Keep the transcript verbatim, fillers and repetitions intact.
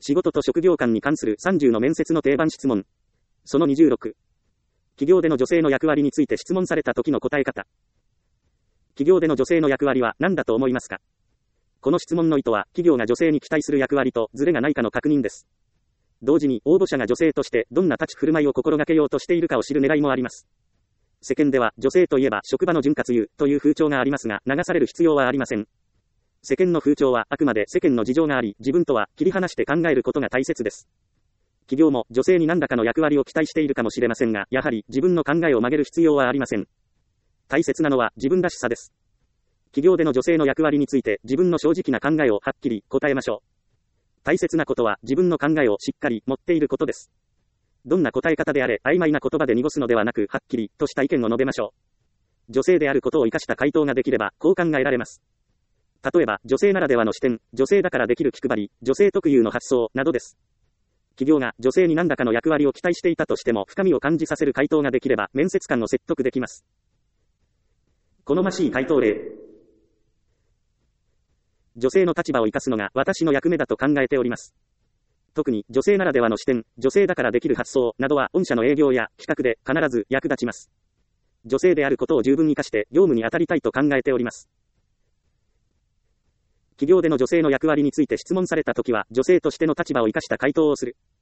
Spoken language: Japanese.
仕事と職業観に関するさんじゅうの面接の定番質問。そのにじゅうろく。企業での女性の役割について質問された時の答え方。企業での女性の役割は何だと思いますか？この質問の意図は、企業が女性に期待する役割とズレがないかの確認です。同時に、応募者が女性としてどんな立ち振る舞いを心がけようとしているかを知る狙いもあります。世間では、女性といえば職場の潤滑油という風潮がありますが、流される必要はありません。世間の風潮はあくまで世間の事情があり、自分とは切り離して考えることが大切です。企業も女性に何らかの役割を期待しているかもしれませんが、やはり自分の考えを曲げる必要はありません。大切なのは自分らしさです。企業での女性の役割について自分の正直な考えをはっきり答えましょう。大切なことは自分の考えをしっかり持っていることです。どんな答え方であれ曖昧な言葉で濁すのではなくはっきりとした意見を述べましょう。女性であることを生かした回答ができればこう考えられます。例えば女性ならではの視点、女性だからできる気配り、女性特有の発想などです。企業が女性に何らかの役割を期待していたとしても深みを感じさせる回答ができれば面接官を説得できます。好ましい回答例。女性の立場を生かすのが私の役目だと考えております。特に女性ならではの視点、女性だからできる発想などは御社の営業や企画で必ず役立ちます。女性であることを十分活かして業務に当たりたいと考えております。企業での女性の役割について質問されたときは女性としての立場を生かした回答をする。